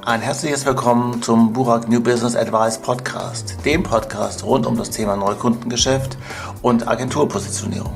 Ein herzliches Willkommen zum Burak New Business Advice Podcast, dem Podcast rund um das Thema Neukundengeschäft und Agenturpositionierung.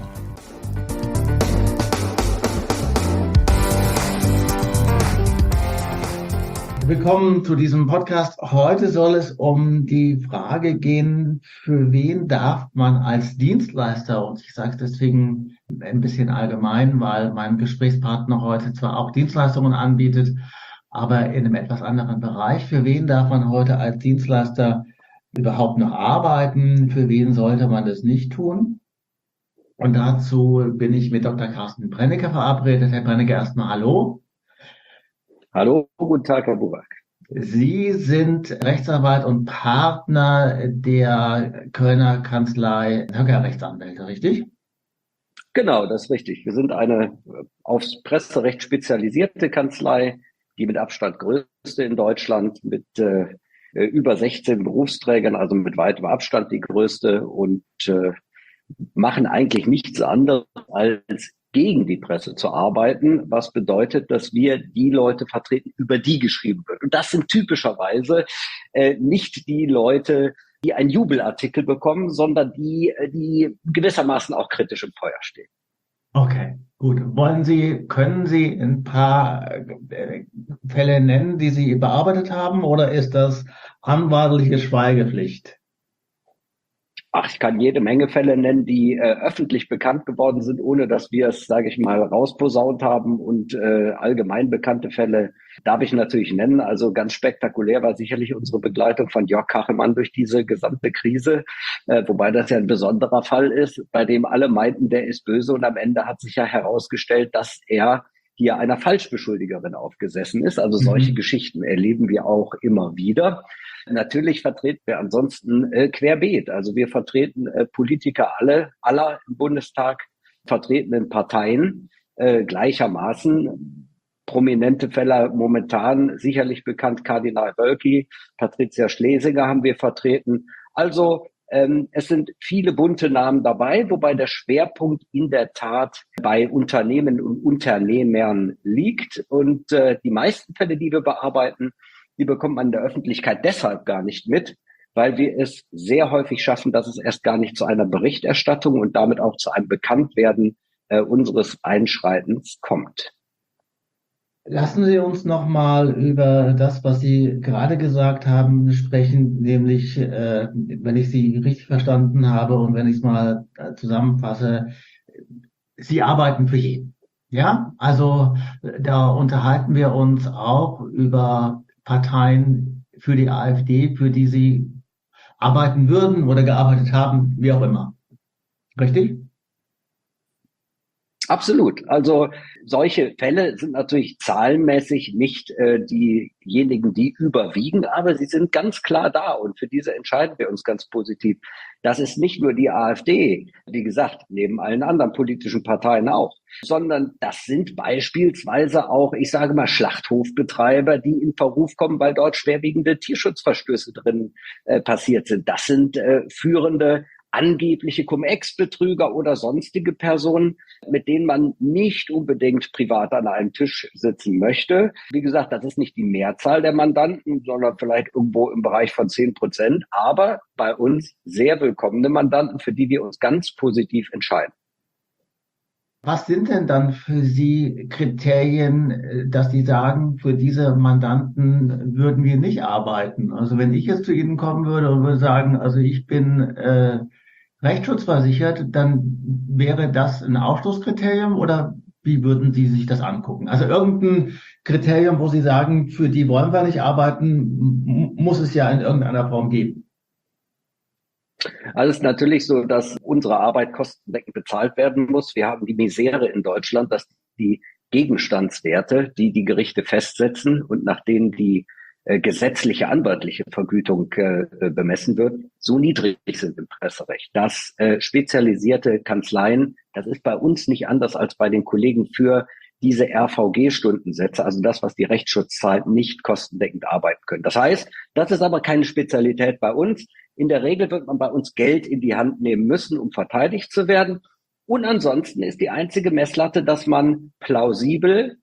Willkommen zu diesem Podcast. Heute soll es um die Frage gehen, für wen darf man als Dienstleister, und ich sage es deswegen ein bisschen allgemein, weil mein Gesprächspartner heute zwar auch Dienstleistungen anbietet, aber in einem etwas anderen Bereich. Für wen darf man heute als Dienstleister überhaupt noch arbeiten? Für wen sollte man das nicht tun? Und dazu bin ich mit Dr. Carsten Brennecke verabredet. Herr Brennecke, erstmal hallo. Hallo, guten Tag, Herr Burak. Sie sind Rechtsanwalt und Partner der Kölner Kanzlei Höcker Rechtsanwälte, richtig? Genau, das ist richtig. Wir sind eine aufs Presserecht spezialisierte Kanzlei, die mit Abstand größte in Deutschland, mit über 16 Berufsträgern, also mit weitem Abstand die größte, und machen eigentlich nichts anderes als gegen die Presse zu arbeiten, was bedeutet, dass wir die Leute vertreten, über die geschrieben wird. Und das sind typischerweise nicht die Leute, die einen Jubelartikel bekommen, sondern die gewissermaßen auch kritisch im Feuer stehen. Okay, gut. Können Sie ein paar Fälle nennen, die Sie bearbeitet haben, oder ist das anwaltliche Schweigepflicht? Ach, ich kann jede Menge Fälle nennen, die öffentlich bekannt geworden sind, ohne dass wir es, sage ich mal, rausposaunt haben. Und allgemein bekannte Fälle darf ich natürlich nennen. Also ganz spektakulär war sicherlich unsere Begleitung von Jörg Kachelmann durch diese gesamte Krise, wobei das ja ein besonderer Fall ist, bei dem alle meinten, der ist böse. Und am Ende hat sich ja herausgestellt, dass er hier einer Falschbeschuldigerin aufgesessen ist. Also solche Geschichten erleben wir auch immer wieder. Natürlich vertreten wir ansonsten querbeet. Also wir vertreten Politiker aller im Bundestag vertretenen Parteien gleichermaßen. Prominente Fälle momentan sicherlich bekannt: Kardinal Wölki, Patricia Schlesinger haben wir vertreten. Also es sind viele bunte Namen dabei, wobei der Schwerpunkt in der Tat bei Unternehmen und Unternehmern liegt. Und die meisten Fälle, die wir bearbeiten, die bekommt man in der Öffentlichkeit deshalb gar nicht mit, weil wir es sehr häufig schaffen, dass es erst gar nicht zu einer Berichterstattung und damit auch zu einem Bekanntwerden unseres Einschreitens kommt. Lassen Sie uns nochmal über das, was Sie gerade gesagt haben, sprechen, nämlich, wenn ich Sie richtig verstanden habe und wenn ich es mal zusammenfasse, Sie arbeiten für jeden. Ja, also da unterhalten wir uns auch über Parteien für die AfD, für die Sie arbeiten würden oder gearbeitet haben, wie auch immer. Richtig? Absolut. Also solche Fälle sind natürlich zahlenmäßig nicht diejenigen, die überwiegen, aber sie sind ganz klar da, und für diese entscheiden wir uns ganz positiv. Das ist nicht nur die AfD, wie gesagt, neben allen anderen politischen Parteien auch, sondern das sind beispielsweise auch, ich sage mal, Schlachthofbetreiber, die in Verruf kommen, weil dort schwerwiegende Tierschutzverstöße drin passiert sind. Das sind führende angebliche Cum-Ex-Betrüger oder sonstige Personen, mit denen man nicht unbedingt privat an einem Tisch sitzen möchte. Wie gesagt, das ist nicht die Mehrzahl der Mandanten, sondern vielleicht irgendwo im Bereich von 10%, aber bei uns sehr willkommene Mandanten, für die wir uns ganz positiv entscheiden. Was sind denn dann für Sie Kriterien, dass Sie sagen, für diese Mandanten würden wir nicht arbeiten? Also wenn ich jetzt zu Ihnen kommen würde und würde sagen, also ich bin rechtsschutzversichert, dann wäre das ein Ausschlusskriterium, oder wie würden Sie sich das angucken? Also irgendein Kriterium, wo Sie sagen, für die wollen wir nicht arbeiten, muss es ja in irgendeiner Form geben. Also es ist natürlich so, dass unsere Arbeit kostendeckend bezahlt werden muss. Wir haben die Misere in Deutschland, dass die Gegenstandswerte, die die Gerichte festsetzen und nach denen die gesetzliche anwaltliche Vergütung bemessen wird, so niedrig sind im Presserecht. Dass spezialisierte Kanzleien, das ist bei uns nicht anders als bei den Kollegen, für diese RVG-Stundensätze, also das, was die Rechtsschutz zahlt, nicht kostendeckend arbeiten können. Das heißt, das ist aber keine Spezialität bei uns. In der Regel wird man bei uns Geld in die Hand nehmen müssen, um verteidigt zu werden. Und ansonsten ist die einzige Messlatte, dass man plausibel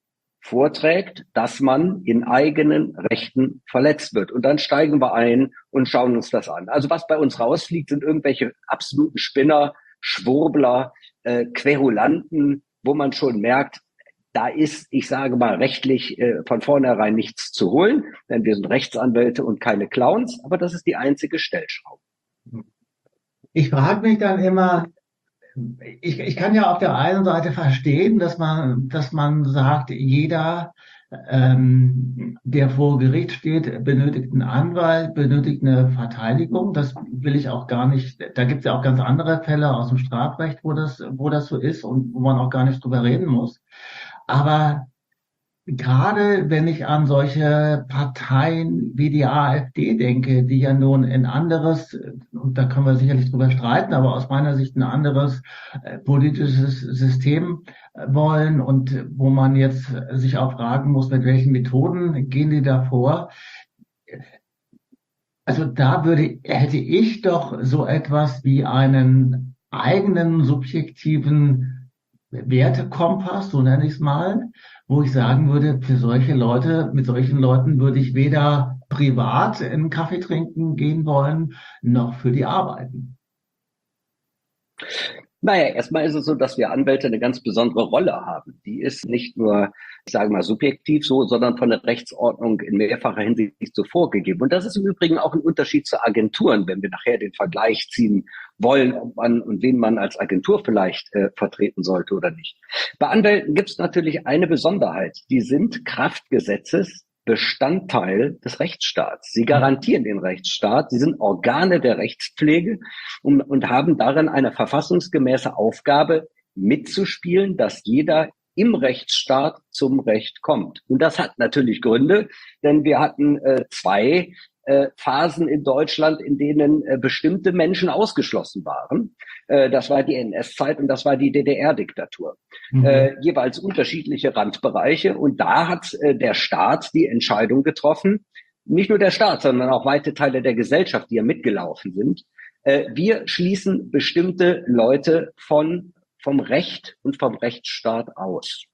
vorträgt, dass man in eigenen Rechten verletzt wird. Und dann steigen wir ein und schauen uns das an. Also was bei uns rausfliegt, sind irgendwelche absoluten Spinner, Schwurbler, Querulanten, wo man schon merkt, da ist, ich sage mal, rechtlich von vornherein nichts zu holen, denn wir sind Rechtsanwälte und keine Clowns, aber das ist die einzige Stellschraube. Ich frage mich dann immer, ich kann ja auf der einen Seite verstehen, dass man sagt, jeder, der vor Gericht steht, benötigt einen Anwalt, benötigt eine Verteidigung. Das will ich auch gar nicht. Da gibt es ja auch ganz andere Fälle aus dem Strafrecht, wo das so ist und wo man auch gar nicht drüber reden muss. Aber gerade wenn ich an solche Parteien wie die AfD denke, die ja nun ein anderes, und da können wir sicherlich drüber streiten, aber aus meiner Sicht ein anderes politisches System wollen und wo man jetzt sich auch fragen muss, mit welchen Methoden gehen die da vor. Also da hätte ich doch so etwas wie einen eigenen subjektiven Wertekompass, so nenne ich es mal, wo ich sagen würde, für solche Leute, mit solchen Leuten würde ich weder privat einen Kaffee trinken gehen wollen, noch für die arbeiten. Naja, erstmal ist es so, dass wir Anwälte eine ganz besondere Rolle haben. Die ist nicht nur, ich sage mal, subjektiv so, sondern von der Rechtsordnung in mehrfacher Hinsicht so vorgegeben. Und das ist im Übrigen auch ein Unterschied zu Agenturen, wenn wir nachher den Vergleich ziehen wollen, ob man und wen man als Agentur vielleicht vertreten sollte oder nicht. Bei Anwälten gibt es natürlich eine Besonderheit. Die sind Kraft Gesetzes Bestandteil des Rechtsstaats. Sie garantieren den Rechtsstaat, sie sind Organe der Rechtspflege und haben darin eine verfassungsgemäße Aufgabe, mitzuspielen, dass jeder im Rechtsstaat zum Recht kommt. Und das hat natürlich Gründe, denn wir hatten zwei Phasen in Deutschland, in denen bestimmte Menschen ausgeschlossen waren. Das war die NS-Zeit und das war die DDR-Diktatur. Jeweils unterschiedliche Randbereiche. Und da hat der Staat die Entscheidung getroffen, nicht nur der Staat, sondern auch weite Teile der Gesellschaft, die ja mitgelaufen sind. Wir schließen bestimmte Leute vom Recht und vom Rechtsstaat aus.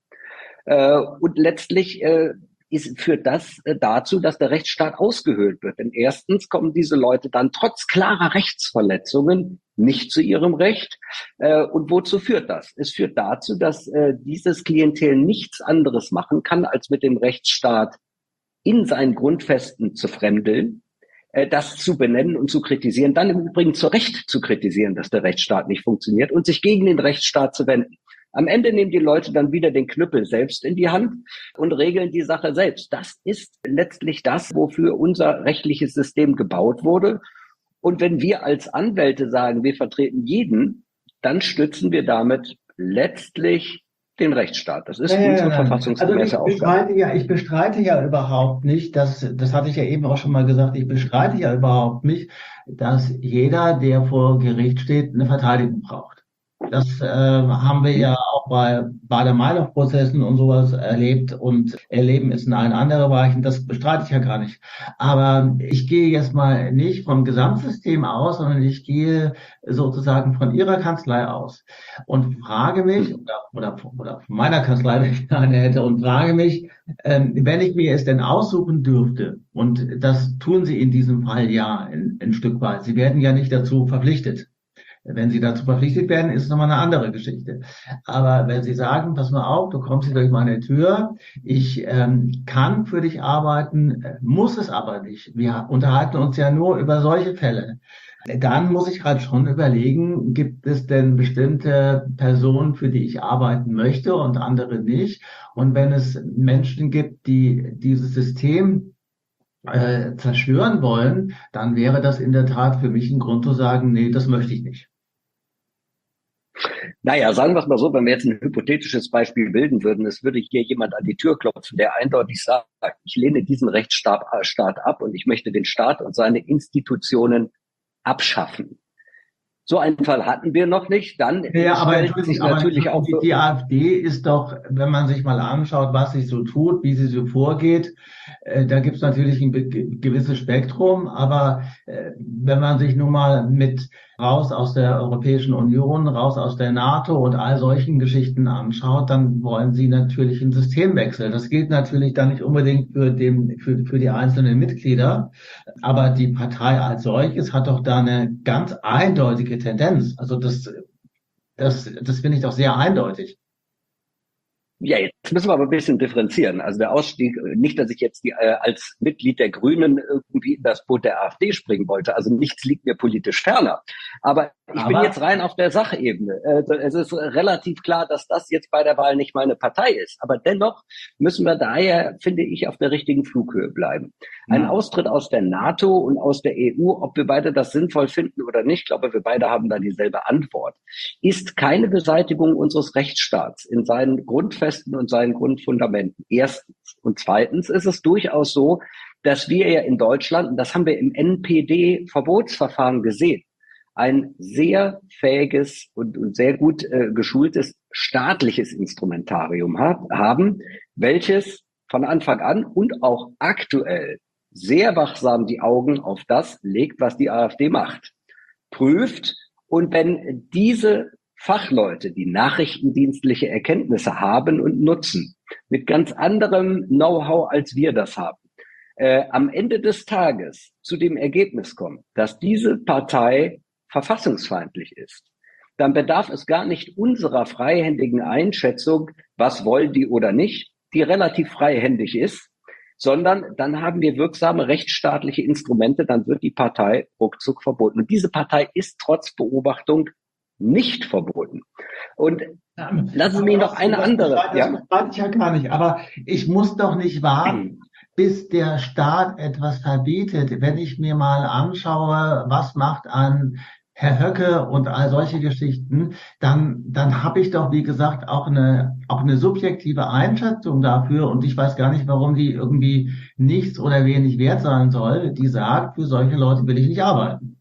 Und letztlich führt das dazu, dass der Rechtsstaat ausgehöhlt wird. Denn erstens kommen diese Leute dann trotz klarer Rechtsverletzungen nicht zu ihrem Recht. Und wozu führt das? Es führt dazu, dass dieses Klientel nichts anderes machen kann, als mit dem Rechtsstaat in seinen Grundfesten zu fremdeln, das zu benennen und zu kritisieren, dann im Übrigen zu Recht zu kritisieren, dass der Rechtsstaat nicht funktioniert und sich gegen den Rechtsstaat zu wenden. Am Ende nehmen die Leute dann wieder den Knüppel selbst in die Hand und regeln die Sache selbst. Das ist letztlich das, wofür unser rechtliches System gebaut wurde. Und wenn wir als Anwälte sagen, wir vertreten jeden, dann stützen wir damit letztlich den Rechtsstaat. Das ist unsere verfassungsgemäße Aufgabe. Ich bestreite ja überhaupt nicht, das hatte ich ja eben auch schon mal gesagt, ich bestreite ja überhaupt nicht, dass jeder, der vor Gericht steht, eine Verteidigung braucht. Das haben wir ja auch bei Baader-Meinhof-Prozessen und sowas erlebt und erleben es in allen anderen Bereichen. Das bestreite ich ja gar nicht. Aber ich gehe jetzt mal nicht vom Gesamtsystem aus, sondern ich gehe sozusagen von Ihrer Kanzlei aus und frage mich, oder von meiner Kanzlei, wenn ich eine hätte, und frage mich, wenn ich mir es denn aussuchen dürfte, und das tun Sie in diesem Fall ja ein Stück weit, Sie werden ja nicht dazu verpflichtet. Wenn Sie dazu verpflichtet werden, ist es nochmal eine andere Geschichte. Aber wenn Sie sagen, pass mal auf, du kommst hier durch meine Tür, ich kann für dich arbeiten, muss es aber nicht. Wir unterhalten uns ja nur über solche Fälle. Dann muss ich halt schon überlegen, gibt es denn bestimmte Personen, für die ich arbeiten möchte und andere nicht? Und wenn es Menschen gibt, die dieses System zerstören wollen, dann wäre das in der Tat für mich ein Grund zu sagen, nee, das möchte ich nicht. Naja, sagen wir es mal so, wenn wir jetzt ein hypothetisches Beispiel bilden würden, es würde hier jemand an die Tür klopfen, der eindeutig sagt, ich lehne diesen Rechtsstaat ab und ich möchte den Staat und seine Institutionen abschaffen. So einen Fall hatten wir noch nicht. Dann stellt sich natürlich auch die AfD ist doch, wenn man sich mal anschaut, was sie so tut, wie sie so vorgeht, da gibt es natürlich ein gewisses Spektrum, aber wenn man sich nun mal mit raus aus der Europäischen Union, raus aus der NATO und all solchen Geschichten anschaut, dann wollen sie natürlich einen Systemwechsel. Das gilt natürlich dann nicht unbedingt für die einzelnen Mitglieder, aber die Partei als solches hat doch da eine ganz eindeutige Tendenz. Also das finde ich doch sehr eindeutig. Ja, jetzt müssen wir aber ein bisschen differenzieren. Also der Ausstieg, nicht, dass ich jetzt als Mitglied der Grünen irgendwie in das Boot der AfD springen wollte. Also nichts liegt mir politisch ferner. Aber ich bin jetzt rein auf der Sachebene. Es ist relativ klar, dass das jetzt bei der Wahl nicht meine Partei ist. Aber dennoch müssen wir daher, finde ich, auf der richtigen Flughöhe bleiben. Ein Austritt aus der NATO und aus der EU, ob wir beide das sinnvoll finden oder nicht, ich glaube, wir beide haben da dieselbe Antwort, ist keine Beseitigung unseres Rechtsstaats in seinen Grundfesten und seinen Grundfundamenten. Erstens. Und zweitens ist es durchaus so, dass wir ja in Deutschland, und das haben wir im NPD-Verbotsverfahren gesehen, ein sehr fähiges und sehr gut geschultes staatliches Instrumentarium haben, welches von Anfang an und auch aktuell sehr wachsam die Augen auf das legt, was die AfD macht, prüft. Und wenn diese Fachleute, die nachrichtendienstliche Erkenntnisse haben und nutzen, mit ganz anderem Know-how, als wir das haben, am Ende des Tages zu dem Ergebnis kommen, dass diese Partei verfassungsfeindlich ist, dann bedarf es gar nicht unserer freihändigen Einschätzung, was wollen die oder nicht, die relativ freihändig ist, sondern dann haben wir wirksame rechtsstaatliche Instrumente, dann wird die Partei ruckzuck verboten. Und diese Partei ist trotz Beobachtung nicht verboten. Und lassen Sie mich noch eine andere. Das bestreite ich ja gar nicht, aber ich muss doch nicht warten, bis der Staat etwas verbietet. Wenn ich mir mal anschaue, was macht ein Herr Höcke und all solche Geschichten, dann habe ich doch, wie gesagt, auch eine subjektive Einschätzung dafür und ich weiß gar nicht, warum die irgendwie nichts oder wenig wert sein soll, die sagt, für solche Leute will ich nicht arbeiten.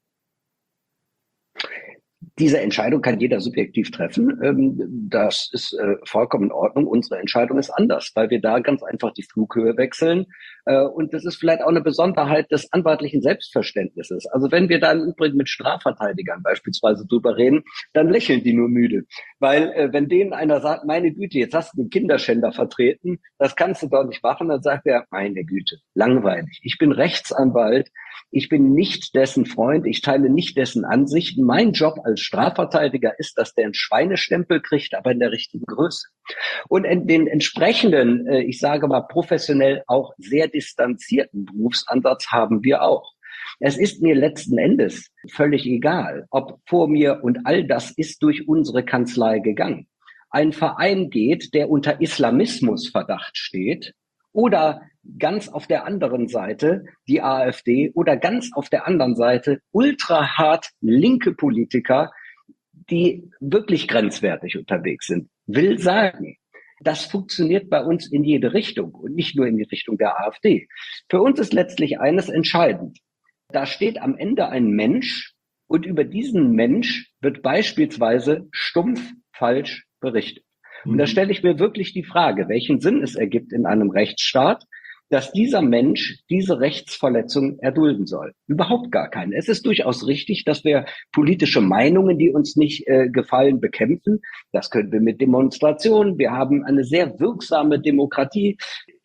Diese Entscheidung kann jeder subjektiv treffen. Das ist vollkommen in Ordnung. Unsere Entscheidung ist anders, weil wir da ganz einfach die Flughöhe wechseln. Und das ist vielleicht auch eine Besonderheit des anwaltlichen Selbstverständnisses. Also wenn wir da im Übrigen mit Strafverteidigern beispielsweise drüber reden, dann lächeln die nur müde. Weil wenn denen einer sagt, meine Güte, jetzt hast du einen Kinderschänder vertreten, das kannst du doch nicht machen, dann sagt er, meine Güte, langweilig. Ich bin Rechtsanwalt. Ich bin nicht dessen Freund, ich teile nicht dessen Ansichten. Mein Job als Strafverteidiger ist, dass der einen Schweinestempel kriegt, aber in der richtigen Größe. Und in den entsprechenden, ich sage mal professionell auch sehr distanzierten Berufsansatz haben wir auch. Es ist mir letzten Endes völlig egal, ob vor mir, und all das ist durch unsere Kanzlei gegangen, ein Verein geht, der unter Islamismusverdacht steht, oder ganz auf der anderen Seite die AfD oder ganz auf der anderen Seite ultra hart linke Politiker, die wirklich grenzwertig unterwegs sind. Will sagen, das funktioniert bei uns in jede Richtung und nicht nur in die Richtung der AfD. Für uns ist letztlich eines entscheidend. Da steht am Ende ein Mensch und über diesen Mensch wird beispielsweise stumpf falsch berichtet. Und da stelle ich mir wirklich die Frage, welchen Sinn es ergibt in einem Rechtsstaat, dass dieser Mensch diese Rechtsverletzung erdulden soll. Überhaupt gar keinen. Es ist durchaus richtig, dass wir politische Meinungen, die uns nicht gefallen, bekämpfen. Das können wir mit Demonstrationen. Wir haben eine sehr wirksame Demokratie.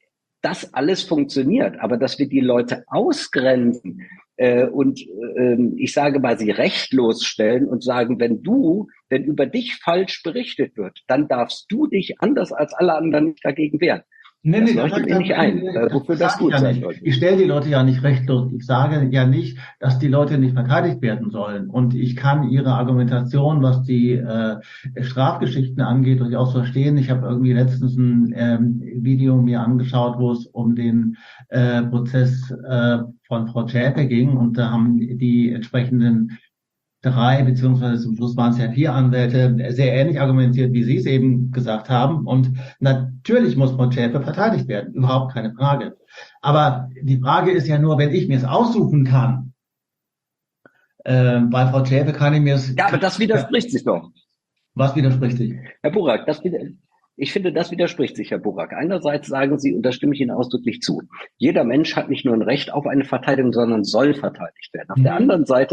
Das alles funktioniert. Aber dass wir die Leute ausgrenzen und ich sage mal, sie rechtlos stellen und sagen, wenn über dich falsch berichtet wird, dann darfst du dich anders als alle anderen dagegen wehren. Das leuchtet mir nicht ein, wofür das gut sein soll. Ich stelle die Leute ja nicht rechtlos. Ich sage ja nicht, dass die Leute nicht verteidigt werden sollen. Und ich kann ihre Argumentation, was die Strafgeschichten angeht, durchaus verstehen. Ich habe irgendwie letztens ein Video mir angeschaut, wo es um den Prozess von Frau Zschäpe ging. Und da haben die entsprechenden 3, beziehungsweise zum Schluss waren es ja 4 Anwälte, sehr ähnlich argumentiert, wie Sie es eben gesagt haben. Und natürlich muss Frau Zschäpe verteidigt werden, überhaupt keine Frage. Aber die Frage ist ja nur, wenn ich mir es aussuchen kann, bei Frau Zschäpe kann ich mir es... Ja, aber das widerspricht sich doch. Was widerspricht sich? Herr Burak, ich finde, das widerspricht sich, Herr Burak. Einerseits sagen Sie, und da stimme ich Ihnen ausdrücklich zu, jeder Mensch hat nicht nur ein Recht auf eine Verteidigung, sondern soll verteidigt werden. Auf der anderen Seite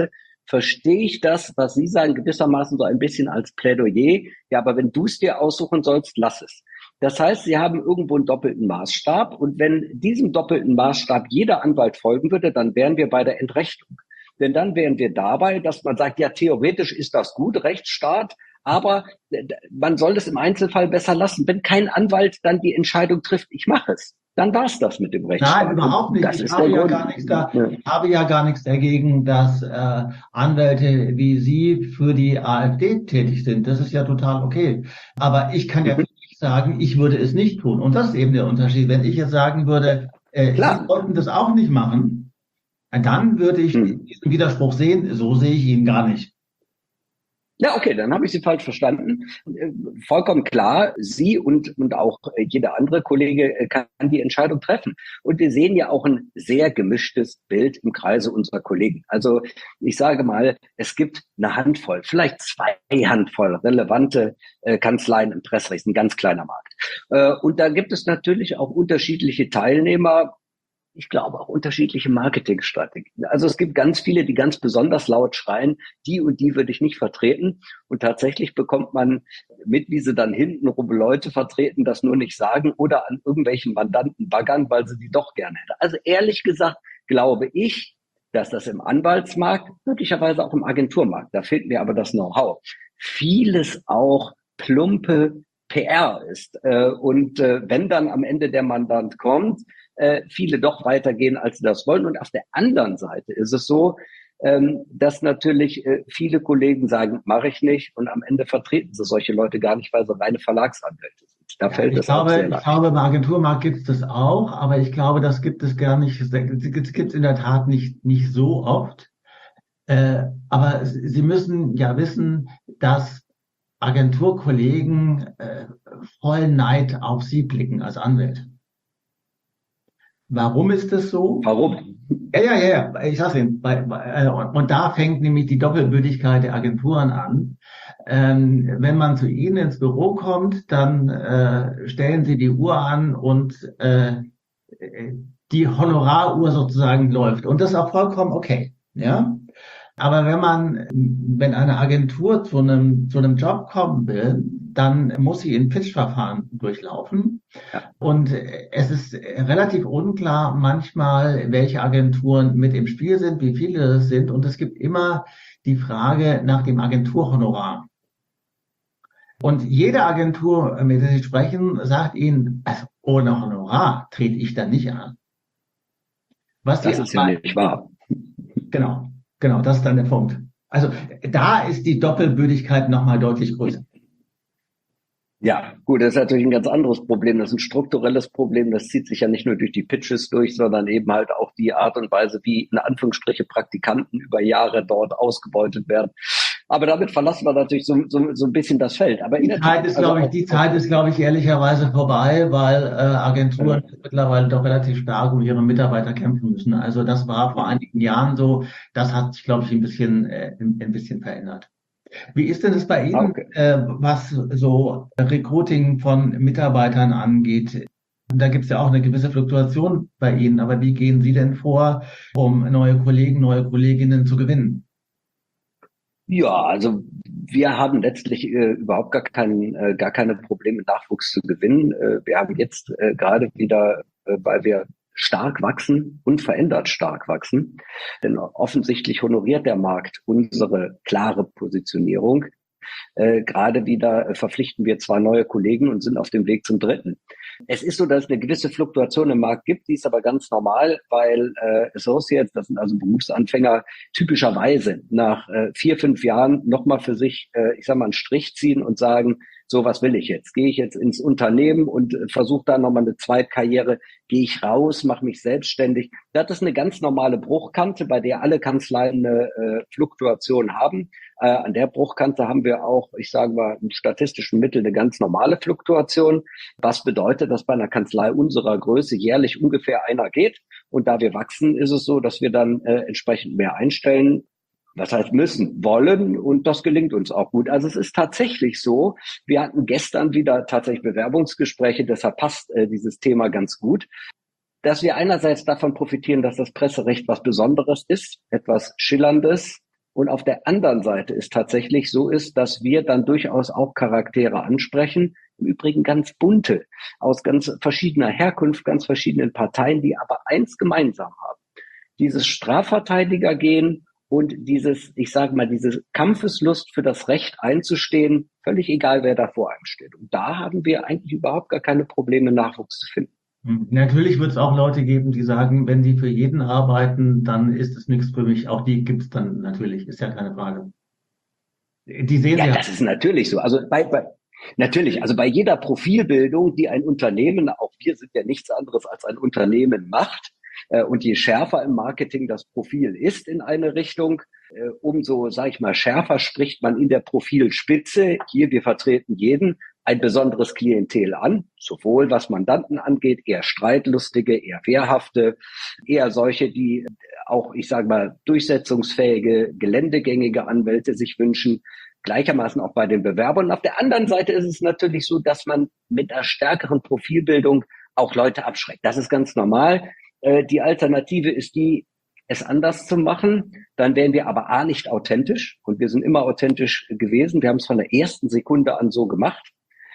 verstehe ich das, was Sie sagen, gewissermaßen so ein bisschen als Plädoyer. Ja, aber wenn du es dir aussuchen sollst, lass es. Das heißt, Sie haben irgendwo einen doppelten Maßstab und wenn diesem doppelten Maßstab jeder Anwalt folgen würde, dann wären wir bei der Entrechtung. Denn dann wären wir dabei, dass man sagt, ja, theoretisch ist das gut, Rechtsstaat, aber man soll es im Einzelfall besser lassen. Wenn kein Anwalt dann die Entscheidung trifft, ich mache es, dann war es das mit dem Rechtsstaat. Nein, überhaupt nicht. Das ist der Grund. Ich habe ja gar nichts dagegen, dass Anwälte wie Sie für die AfD tätig sind. Das ist ja total okay. Aber ich kann ja nicht sagen, ich würde es nicht tun. Und das ist eben der Unterschied. Wenn ich jetzt sagen würde, Sie sollten das auch nicht machen, dann würde ich diesen Widerspruch sehen. So sehe ich ihn gar nicht. Ja, okay, dann habe ich Sie falsch verstanden. Vollkommen klar, Sie und auch jeder andere Kollege kann die Entscheidung treffen. Und wir sehen ja auch ein sehr gemischtes Bild im Kreise unserer Kollegen. Also ich sage mal, es gibt eine Handvoll, vielleicht 2 Handvoll relevante Kanzleien im Presserecht, ein ganz kleiner Markt. Und da gibt es natürlich auch unterschiedliche Teilnehmer. Ich glaube auch unterschiedliche Marketingstrategien. Also es gibt ganz viele, die ganz besonders laut schreien, die und die würde ich nicht vertreten. Und tatsächlich bekommt man mit, wie sie dann hintenrum Leute vertreten, das nur nicht sagen oder an irgendwelchen Mandanten baggern, weil sie die doch gerne hätten. Also ehrlich gesagt glaube ich, dass das im Anwaltsmarkt, möglicherweise auch im Agenturmarkt, da fehlt mir aber das Know-how, vieles auch plumpe PR ist. Und wenn dann am Ende der Mandant kommt, viele doch weitergehen, als sie das wollen. Und auf der anderen Seite ist es so, dass natürlich viele Kollegen sagen, mache ich nicht. Und am Ende vertreten sie solche Leute gar nicht, weil sie reine Verlagsanwälte sind. Da fällt es auch sehr leicht. Ich glaube, im Agenturmarkt gibt es das auch, aber ich glaube, das gibt es gar nicht. Das gibt es in der Tat nicht so oft. Aber Sie müssen ja wissen, dass Agenturkollegen voll Neid auf Sie blicken als Anwälte. Warum ist das so? Warum? Ja. Ich sag's Ihnen. Und da fängt nämlich die Doppelbödigkeit der Agenturen an. Wenn man zu Ihnen ins Büro kommt, dann stellen Sie die Uhr an und die Honoraruhr sozusagen läuft. Und das ist auch vollkommen okay. Ja. Aber wenn eine Agentur zu einem Job kommen will, dann muss sie ein Pitch-Verfahren durchlaufen. Ja. Und es ist relativ unklar manchmal, welche Agenturen mit im Spiel sind, wie viele es sind. Und es gibt immer die Frage nach dem Agenturhonorar. Und jede Agentur, mit der Sie sprechen, sagt Ihnen, also ohne Honorar trete ich da nicht an. Das ist ja nicht wahr. Genau, das ist dann der Punkt. Also da ist die Doppelbödigkeit nochmal deutlich größer. Ja, gut, das ist natürlich ein ganz anderes Problem. Das ist ein strukturelles Problem. Das zieht sich ja nicht nur durch die Pitches durch, sondern eben halt auch die Art und Weise, wie in Anführungsstriche Praktikanten über Jahre dort ausgebeutet werden. Aber damit verlassen wir natürlich so ein bisschen das Feld. Aber die Zeit ist, glaube ich, ehrlicherweise vorbei, weil Agenturen mittlerweile doch relativ stark um ihre Mitarbeiter kämpfen müssen. Also das war vor einigen Jahren so. Das hat sich, glaube ich, ein bisschen verändert. Wie ist denn es bei Ihnen, was so Recruiting von Mitarbeitern angeht? Da gibt es ja auch eine gewisse Fluktuation bei Ihnen. Aber wie gehen Sie denn vor, um neue Kollegen, neue Kolleginnen zu gewinnen? Ja, also wir haben letztlich überhaupt gar keine Probleme, Nachwuchs zu gewinnen. Wir haben jetzt gerade wieder, weil wir stark wachsen, unverändert stark wachsen, denn offensichtlich honoriert der Markt unsere klare Positionierung. Gerade wieder verpflichten wir 2 neue Kollegen und sind auf dem Weg zum 3. Es ist so, dass es eine gewisse Fluktuation im Markt gibt, die ist aber ganz normal, weil Associates, das sind also Berufsanfänger, typischerweise nach 4, 5 Jahren nochmal für sich, einen Strich ziehen und sagen, so, was will ich jetzt? Gehe ich jetzt ins Unternehmen und versuche da nochmal eine Zweitkarriere? Gehe ich raus, mache mich selbstständig? Das ist eine ganz normale Bruchkante, bei der alle Kanzleien eine Fluktuation haben. An der Bruchkante haben wir auch, ich sage mal, im statistischen Mittel eine ganz normale Fluktuation. Was bedeutet, dass bei einer Kanzlei unserer Größe jährlich ungefähr einer geht? Und da wir wachsen, ist es so, dass wir dann entsprechend mehr einstellen. Das heißt, müssen, wollen, und das gelingt uns auch gut. Also es ist tatsächlich so, wir hatten gestern wieder tatsächlich Bewerbungsgespräche, deshalb passt dieses Thema ganz gut, dass wir einerseits davon profitieren, dass das Presserecht was Besonderes ist, etwas Schillerndes Und auf der anderen Seite ist tatsächlich so ist, dass wir dann durchaus auch Charaktere ansprechen, im Übrigen ganz bunte, aus ganz verschiedener Herkunft, ganz verschiedenen Parteien, die aber eins gemeinsam haben. Dieses Strafverteidigergehen und dieses, ich sage mal, diese Kampfeslust für das Recht einzustehen, völlig egal, wer da vor einem steht. Und da haben wir eigentlich überhaupt gar keine Probleme, Nachwuchs zu finden. Natürlich wird es auch Leute geben, die sagen, wenn sie für jeden arbeiten, dann ist es nichts für mich. Auch die gibt es dann natürlich, ist ja keine Frage. Die sehen Ja, Sie das ist natürlich so. Also natürlich, also bei jeder Profilbildung, die ein Unternehmen, auch wir sind ja nichts anderes als ein Unternehmen macht, und je schärfer im Marketing das Profil ist in eine Richtung, umso, sage ich mal, schärfer spricht man in der Profilspitze. Hier, wir vertreten jeden, ein besonderes Klientel an, sowohl was Mandanten angeht, eher streitlustige, eher wehrhafte, eher solche, die auch, ich sage mal, durchsetzungsfähige, geländegängige Anwälte sich wünschen, gleichermaßen auch bei den Bewerbern. Und auf der anderen Seite ist es natürlich so, dass man mit einer stärkeren Profilbildung auch Leute abschreckt. Das ist ganz normal. Die Alternative ist die, es anders zu machen. Dann wären wir aber A, nicht authentisch. Und wir sind immer authentisch gewesen. Wir haben es von der ersten Sekunde an so gemacht.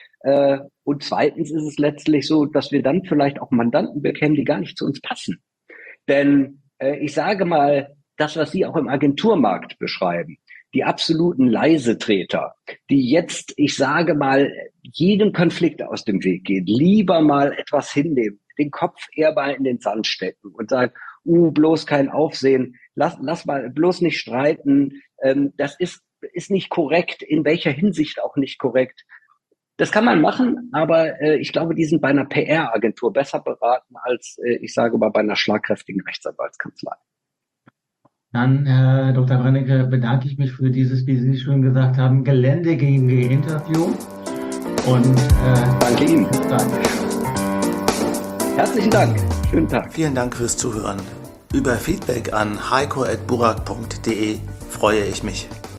Und zweitens ist es letztlich so, dass wir dann vielleicht auch Mandanten bekämen, die gar nicht zu uns passen. Denn ich sage mal, das, was Sie auch im Agenturmarkt beschreiben, die absoluten Leisetreter, die jetzt, ich sage mal, jeden Konflikt aus dem Weg gehen, lieber mal etwas hinnehmen, den Kopf eher mal in den Sand stecken und sagen, bloß kein Aufsehen, lass mal bloß nicht streiten, das ist nicht korrekt, in welcher Hinsicht auch nicht korrekt. Das kann man machen, aber ich glaube, die sind bei einer PR-Agentur besser beraten als, ich sage mal, bei einer schlagkräftigen Rechtsanwaltskanzlei. Dann, Herr Dr. Brennecke, bedanke ich mich für dieses, wie Sie schon gesagt haben, geländegängige Interview. Und danke Ihnen. Danke. Herzlichen Dank. Schönen Tag. Vielen Dank fürs Zuhören. Über Feedback an heiko@burak.de freue ich mich.